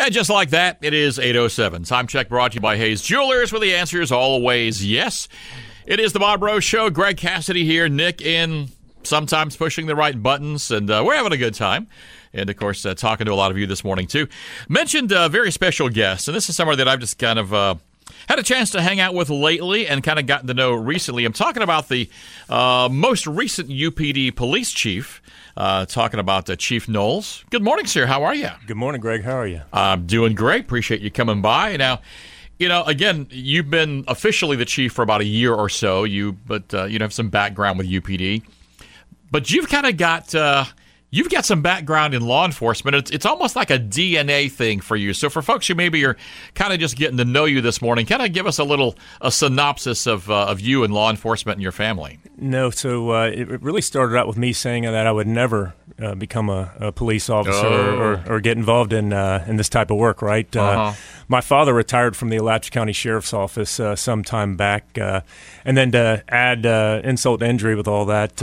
And just like that, it is 8:07. Time check brought to you by Hayes Jewelers, where the answer is always yes. It is the Bob Rose Show. Greg Cassidy here, Nick in, sometimes pushing the right buttons, and we're having a good time. And, of course, talking to a lot of you this morning, too. Mentioned a very special guest, and this is someone that I've just kind of had a chance to hang out with lately and kind of gotten to know recently. I'm talking about the most recent UPD police chief, talking about Chief Knowles. Good morning, sir. How are you? Good morning, Greg. How are you? I'm doing great. Appreciate you coming by. Now, you know, again, you've been officially the chief for about a year or so, but you have some background with UPD. But you've kind of got some background in law enforcement. It's almost like a DNA thing for you. So for folks who maybe are kind of just getting to know you this morning, kind of give us a synopsis of you and law enforcement and your family. No, so it really started out with me saying that I would never become a police officer or get involved in this type of work, right? My father retired from the Alachua County Sheriff's Office some time back. And then to add insult to injury with all that,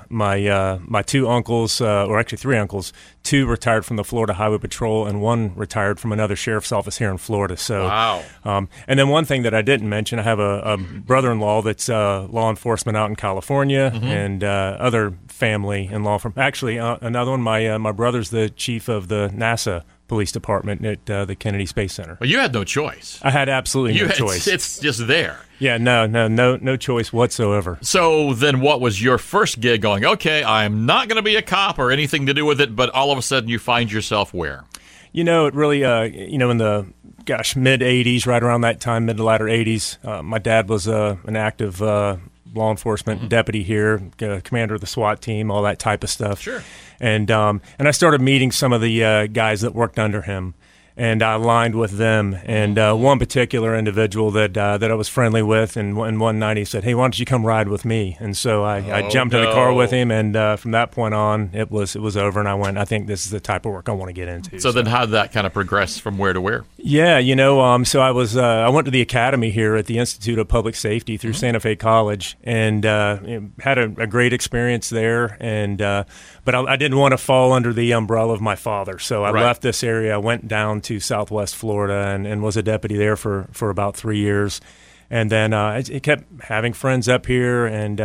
my two uncles, or actually three uncles, two retired from the Florida Highway Patrol and one retired from another sheriff's office here in Florida. So, wow. And then one thing that I didn't mention, I have a brother-in-law that's law enforcement out in California, and other family in law from actually another one. My brother's the chief of the NASA Police Department at the Kennedy Space Center. Well, you had no choice. I had absolutely no choice. It's just there. Yeah, no choice whatsoever. So then what was your first gig going, okay, I'm not going to be a cop or anything to do with it, but all of a sudden you find yourself where? You know, it really, in the, mid-'80s, right around that time, mid to latter 80s, my dad was an active law enforcement deputy here, commander of the SWAT team, all that type of stuff. Sure. And I started meeting some of the guys that worked under him, and I aligned with them. And one particular individual that I was friendly with, and one night he said, "Hey, why don't you come ride with me?" And so I jumped in the car with him, and from that point on, it was over. And I went, I think this is the type of work I want to get into. So then, how did that kind of progress from where to where? Yeah, so I went to the academy here at the Institute of Public Safety through Santa Fe College, and had a great experience there. And but I didn't want to fall under the umbrella of my father, so I left this area. I went down to Southwest Florida and was a deputy there for about 3 years. And then I kept having friends up here, and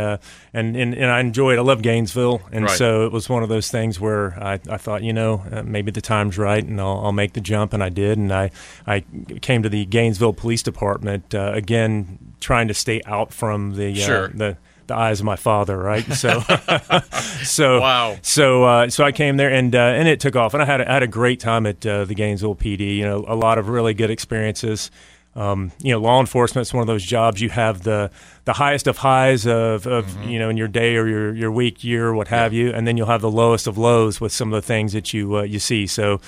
I enjoyed. I love Gainesville, and so it was one of those things where I thought, maybe the time's right, and I'll make the jump, and I did. And I came to the Gainesville Police Department again, trying to stay out from the eyes of my father, right? So, wow. So I came there, and it took off, and I had a great time at the Gainesville PD. A lot of really good experiences. Law enforcement is one of those jobs you have the highest of highs of in your day or your week, year, what have you, and then you'll have the lowest of lows with some of the things that you see. So,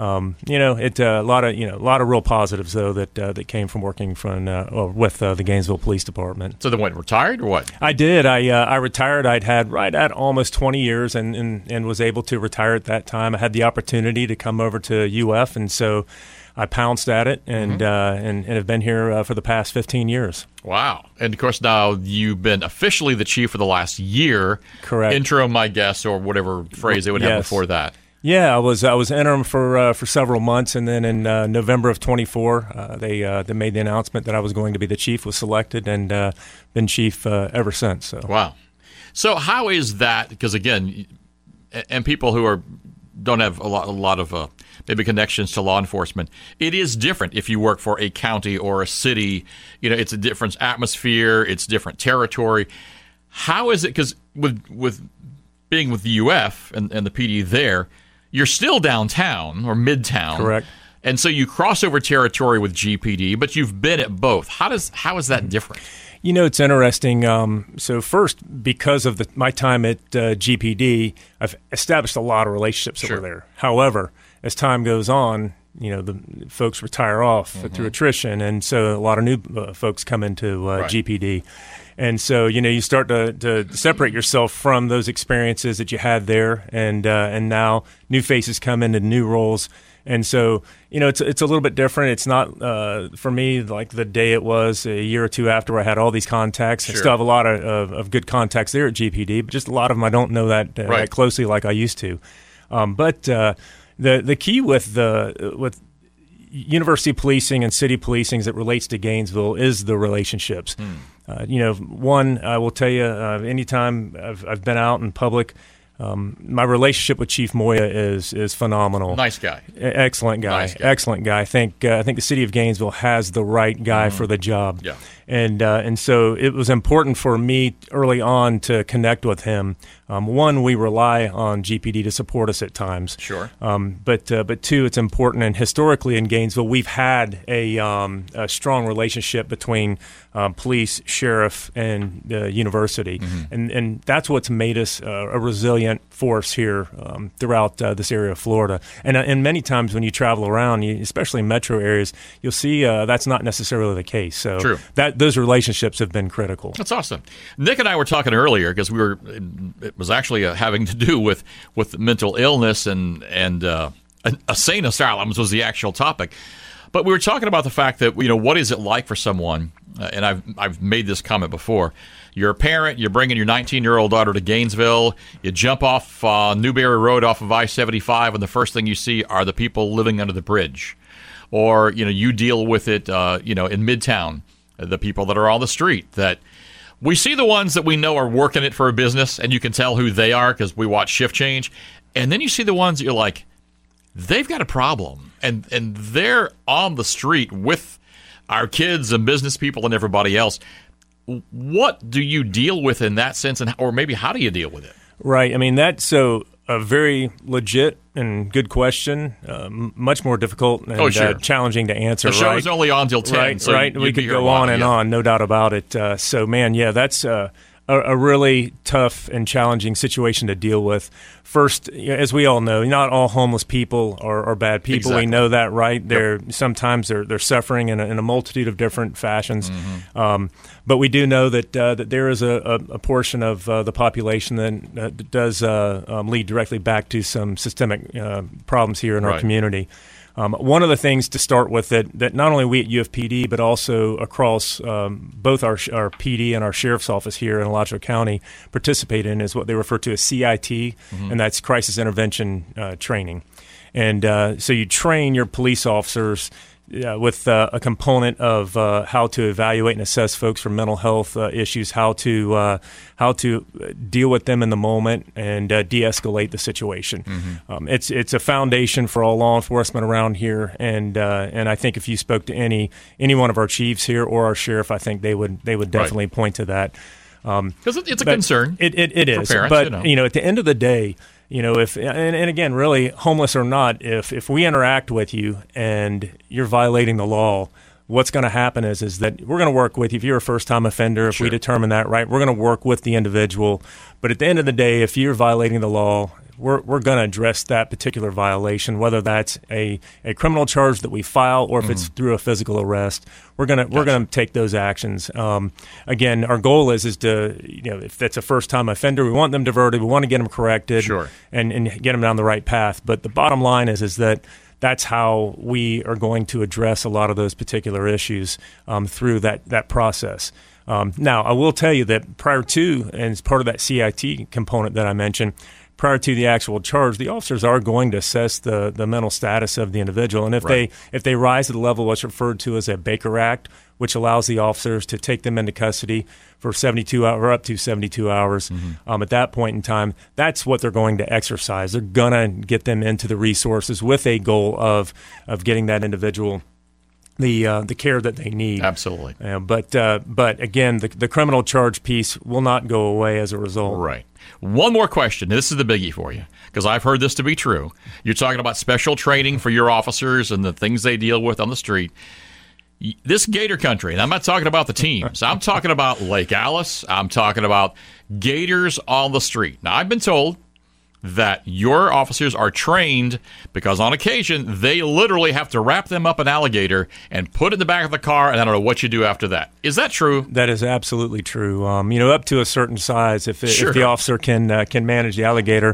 a lot of real positives though that came from working with the Gainesville Police Department. So then, what, retired or what? I did. I retired. I'd had right at almost 20 years, and was able to retire at that time. I had the opportunity to come over to UF, and so I pounced at it and have been here for the past 15 years. Wow. And, of course, now you've been officially the chief for the last year. Correct. Interim, I guess, or whatever phrase they would have before that. Yeah, I was interim for several months, and then in November of 24, they made the announcement that I was going to be the chief, was selected, and been chief ever since. So. Wow. So how is that? Because, again, and people who don't have a lot of maybe connections to law enforcement, it is different if you work for a county or a city. It's a different atmosphere, it's different territory. How is it? Because with being with the UF and the PD there, you're still downtown or midtown. Correct. And so you cross over territory with GPD, but you've been at both. How is that different? It's interesting. So first, because of my time at GPD, I've established a lot of relationships over there. However, as time goes on, the folks retire off through attrition, and so a lot of new folks come into GPD. And so, you start to separate yourself from those experiences that you had there, and now new faces come into new roles. And so, it's a little bit different. It's not, for me, like the day it was a year or two after I had all these contacts. Sure. I still have a lot of good contacts there at GPD, but just a lot of them I don't know that closely like I used to. But the key with university policing and city policing as it relates to Gainesville is the relationships. One, I will tell you, anytime I've been out in public, my relationship with Chief Moya is phenomenal. Nice guy. Excellent guy. Nice guy. Excellent guy. I think the city of Gainesville has the right guy for the job. Yeah. And so it was important for me early on to connect with him. One, we rely on GPD to support us at times. Sure. But two, it's important. And historically in Gainesville, we've had a strong relationship between police, sheriff, and university, and that's what's made us a resilient force here throughout this area of Florida. And many times when you travel around, especially in metro areas, you'll see that's not necessarily the case. So True. Those relationships have been critical. That's awesome. Nick and I were talking earlier because it was actually having to do with mental illness and insane asylums was the actual topic. But we were talking about the fact that, what is it like for someone, and I've made this comment before, you're a parent, you're bringing your 19-year-old daughter to Gainesville, you jump off Newberry Road off of I-75, and the first thing you see are the people living under the bridge. Or, you deal with it, in Midtown, the people that are on the street that we see the ones that we know are working it for a business, and you can tell who they are because we watch Shift Change. And then you see the ones that you're like, they've got a problem, and they're on the street with our kids and business people and everybody else. What do you deal with in that sense, or maybe how do you deal with it? Right. I mean, that's so a very legit and good question. Much more difficult and challenging to answer. The show is only on till 10. Right. So right. We could go on and on, no doubt about it. So, man, yeah, that's a really tough and challenging situation to deal with. First, as we all know, not all homeless people are bad people. Exactly. We know that, right? Sometimes they're suffering in a multitude of different fashions. But we do know that there is a portion of the population that does lead directly back to some systemic problems here in our community. One of the things to start with that not only we at UFPD, but also across both our PD and our Sheriff's Office here in Alachua County participate in is what they refer to as CIT, and that's Crisis Intervention Training. And so you train your police officers with a component of how to evaluate and assess folks for mental health issues, how to deal with them in the moment, and de-escalate the situation. It's a foundation for all law enforcement around here, and I think if you spoke to any one of our chiefs here or our sheriff, I think they would definitely point to that. Because it's a concern. It is. For parents, but at the end of the day, if and again, really, homeless or not, if we interact with you and you're violating the law, what's going to happen is that we're going to work with you. If you're a first-time offender, if we determine that, right, we're going to work with the individual. But at the end of the day, if you're violating the law, we're going to address that particular violation, whether that's a criminal charge that we file or if it's through a physical arrest. We're going to take those actions. Again, our goal is to, if that's a first-time offender, we want them diverted, we want to get them corrected, and get them down the right path. But the bottom line is that that's how we are going to address a lot of those particular issues through that process. Now, I will tell you that prior to, and as part of that CIT component that I mentioned, prior to the actual charge, the officers are going to assess the mental status of the individual. And if they rise to the level of what's referred to as a Baker Act, which allows the officers to take them into custody for 72 hours or up to 72 hours, at that point in time, that's what they're going to exercise. They're going to get them into the resources with a goal of getting that individual the care that they need. Absolutely. But again, the criminal charge piece will not go away as a result. Right. One more question. This is the biggie for you, because I've heard this to be true. You're talking about special training for your officers and the things they deal with on the street. This Gator country, and I'm not talking about the teams. I'm talking about Lake Alice. I'm talking about gators on the street. Now, I've been told that your officers are trained because on occasion they literally have to wrap them up an alligator and put it in the back of the car, and I don't know what you do after that. Is that true? That is absolutely true. Up to a certain size, if the officer can manage the alligator.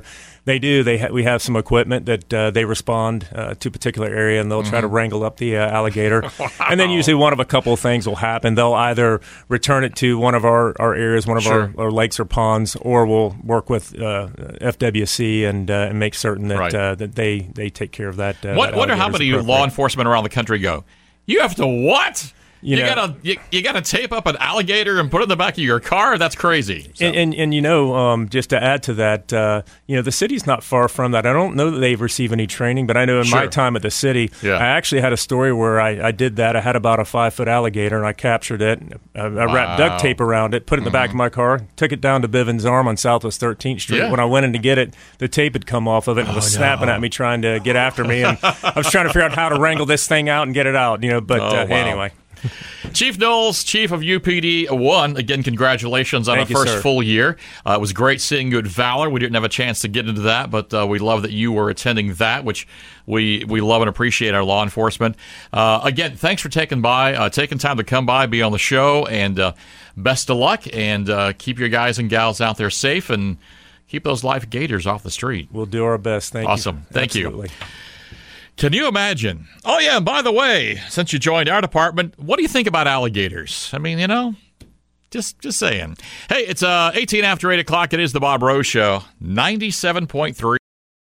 They do. We have some equipment that they respond to a particular area, and they'll try to wrangle up the alligator. Wow. And then usually one of a couple of things will happen. They'll either return it to one of our areas, one of our lakes or ponds, or we'll work with FWC and make certain that that they take care of that. Wonder how many law enforcement around the country go, you have to what? You gotta tape up an alligator and put it in the back of your car? That's crazy. So. And just to add to that, the city's not far from that. I don't know that they receive any training, but I know in my time at the city, I actually had a story where I did that. I had about a 5-foot alligator, and I captured it. I wrapped duct tape around it, put it in the back of my car, took it down to Bivens Arm on Southwest 13th Street. Yeah. When I went in to get it, the tape had come off of it and was snapping at me, trying to get after me. And I was trying to figure out how to wrangle this thing out and get it out. Anyway. Chief Knowles, Chief of UPD 1, again, congratulations on a first full year. It was great seeing you at Valor. We didn't have a chance to get into that, but we love that you were attending that, which we love and appreciate our law enforcement. Again, thanks for taking time to come by, be on the show, and best of luck, and keep your guys and gals out there safe, and keep those live gators off the street. We'll do our best. Thank you. Awesome. Thank you. Can you imagine? Oh, yeah, and by the way, since you joined our department, what do you think about alligators? I mean, just saying. Hey, it's 18 after 8 o'clock. It is the Bob Rose Show, 97.3.